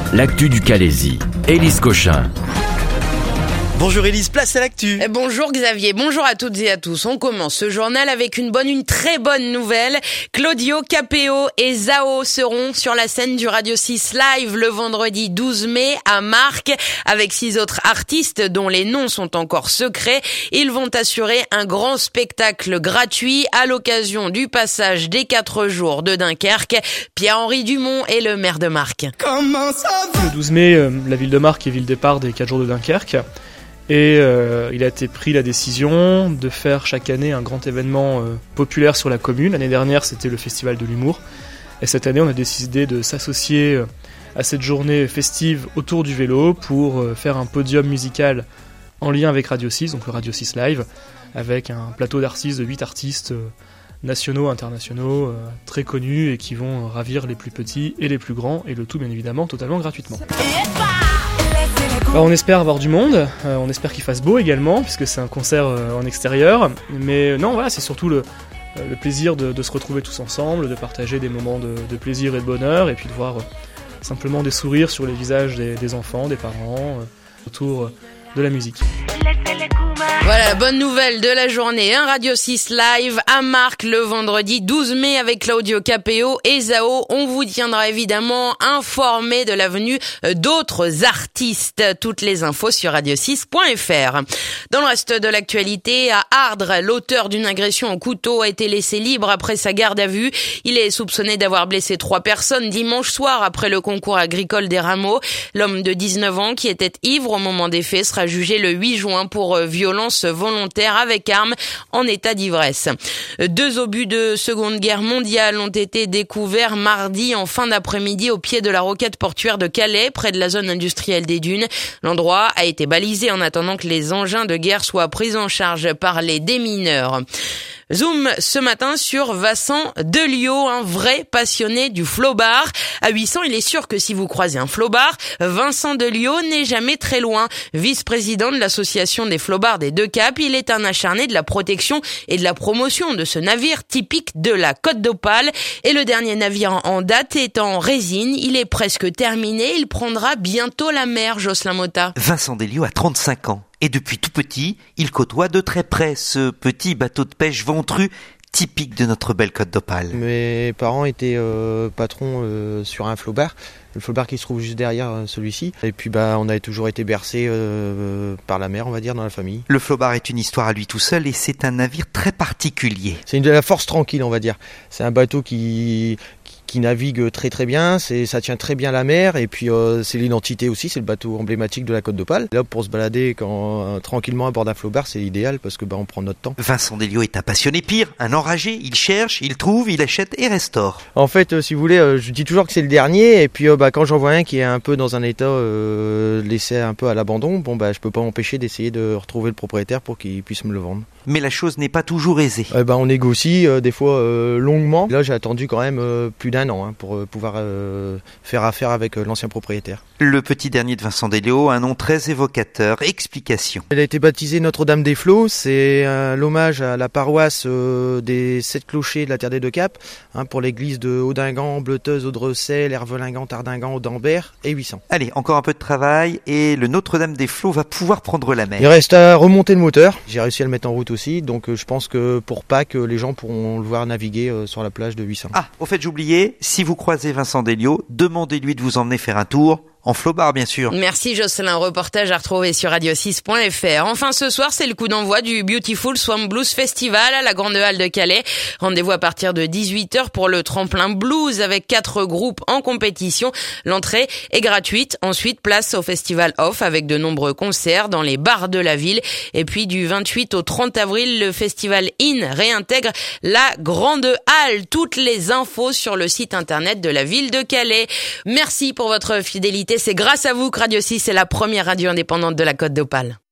l'actu du Calaisis. Élise Cochin. Bonjour Élise, place à l'actu. Bonjour Xavier, bonjour à toutes et à tous. On commence ce journal avec une très bonne nouvelle. Claudio Capéo et Zao seront sur la scène du Radio 6 Live le vendredi 12 mai à Marques avec 6 autres artistes dont les noms sont encore secrets. Ils vont assurer un grand spectacle gratuit à l'occasion du passage des 4 jours de Dunkerque. Pierre-Henri Dumont est le maire de Marques. Le 12 mai, la ville de Marques est ville départ des 4 jours de Dunkerque. Et il a été pris la décision de faire chaque année un grand événement populaire sur la commune. L'année dernière, c'était le Festival de l'humour. Et cette année, on a décidé de s'associer à cette journée festive autour du vélo pour faire un podium musical en lien avec Radio 6, donc le Radio 6 Live, avec un plateau d'artistes de 8 artistes nationaux, internationaux, très connus et qui vont ravir les plus petits et les plus grands, et le tout bien évidemment totalement gratuitement. On espère avoir du monde, on espère qu'il fasse beau également, puisque c'est un concert en extérieur. Mais non, voilà, c'est surtout le plaisir de se retrouver tous ensemble, de partager des moments de plaisir et de bonheur, et puis de voir simplement des sourires sur les visages des enfants, des parents, autour de la musique. Voilà, bonne nouvelle de la journée, un Radio 6 Live à Marques le vendredi 12 mai avec Claudio Capéo et Zao. On vous tiendra évidemment informé de la venue d'autres artistes. Toutes les infos sur radio6.fr. Dans le reste de l'actualité, à Ardres, l'auteur d'une agression au couteau a été laissé libre après sa garde à vue. Il est soupçonné d'avoir blessé 3 personnes dimanche soir après le concours agricole des Rameaux. L'homme de 19 ans qui était ivre au moment des faits sera jugé le 8 juin pour violence volontaire avec arme en état d'ivresse. 2 obus de Seconde Guerre mondiale ont été découverts mardi en fin d'après-midi au pied de la rocade portuaire de Calais, près de la zone industrielle des Dunes. L'endroit a été balisé en attendant que les engins de guerre soient pris en charge par les démineurs. Zoom ce matin sur Vincent Delio, un vrai passionné du flowbar. À 800, il est sûr que si vous croisez un flowbar, Vincent Delio n'est jamais très loin. Vice-président de l'association des flowbars des Deux Caps, il est un acharné de la protection et de la promotion de ce navire typique de la Côte d'Opale. Et le dernier navire en date est en résine. Il est presque terminé. Il prendra bientôt la mer, Jocelyn Motta. Vincent Delio a 35 ans. Et depuis tout petit, il côtoie de très près ce petit bateau de pêche ventru typique de notre belle Côte d'Opale. Mes parents étaient patrons sur un flowbar, le flowbar qui se trouve juste derrière celui-ci. Et puis on a toujours été bercés par la mer, on va dire, dans la famille. Le flowbar est une histoire à lui tout seul et c'est un navire très particulier. C'est de la force tranquille, on va dire. C'est un bateau qui navigue très très bien, ça tient très bien la mer, et puis c'est l'identité aussi, c'est le bateau emblématique de la Côte d'Opale. Là, pour se balader tranquillement à bord d'un flowbar, c'est idéal parce que on prend notre temps. Vincent Delio est un passionné, pire, un enragé. Il cherche, il trouve, il achète et restaure. En fait, si vous voulez, je dis toujours que c'est le dernier, et puis quand j'en vois un qui est un peu dans un état laissé un peu à l'abandon, je peux pas m'empêcher d'essayer de retrouver le propriétaire pour qu'il puisse me le vendre. Mais la chose n'est pas toujours aisée. On négocie des fois longuement. Là, j'ai attendu quand même plus d'1 an pour pouvoir faire affaire avec l'ancien propriétaire. Le petit dernier de Vincent Delio, un nom très évocateur. Explication. Elle a été baptisée Notre-Dame des Flots. C'est l'hommage à la paroisse des 7 clochers de la Terre des Deux Caps, pour l'église de Audingan, Bleuteuse, Audrecel, Hervelingan, Tardingan, Audambert et 800. Allez, encore un peu de travail et le Notre-Dame des Flots va pouvoir prendre la mer. Il reste à remonter le moteur. J'ai réussi à le mettre en route aussi, donc je pense que pour Pâques, les gens pourront le voir naviguer sur la plage de 800. Ah, au fait, j'oubliais, si vous croisez Vincent Delio, demandez-lui de vous emmener faire un tour. En flowbar, bien sûr. Merci Jocelyn, reportage à retrouver sur radio6.fr. Enfin, ce soir, c'est le coup d'envoi du Beautiful Swamp Blues Festival à la Grande Halle de Calais. Rendez-vous à partir de 18h pour le tremplin blues avec 4 groupes en compétition. L'entrée est gratuite. Ensuite, place au Festival Off avec de nombreux concerts dans les bars de la ville. Et puis, du 28 au 30 avril, le Festival In réintègre la Grande Halle. Toutes les infos sur le site internet de la ville de Calais. Merci pour votre fidélité. C'est grâce à vous que Radio 6 est la première radio indépendante de la Côte d'Opale.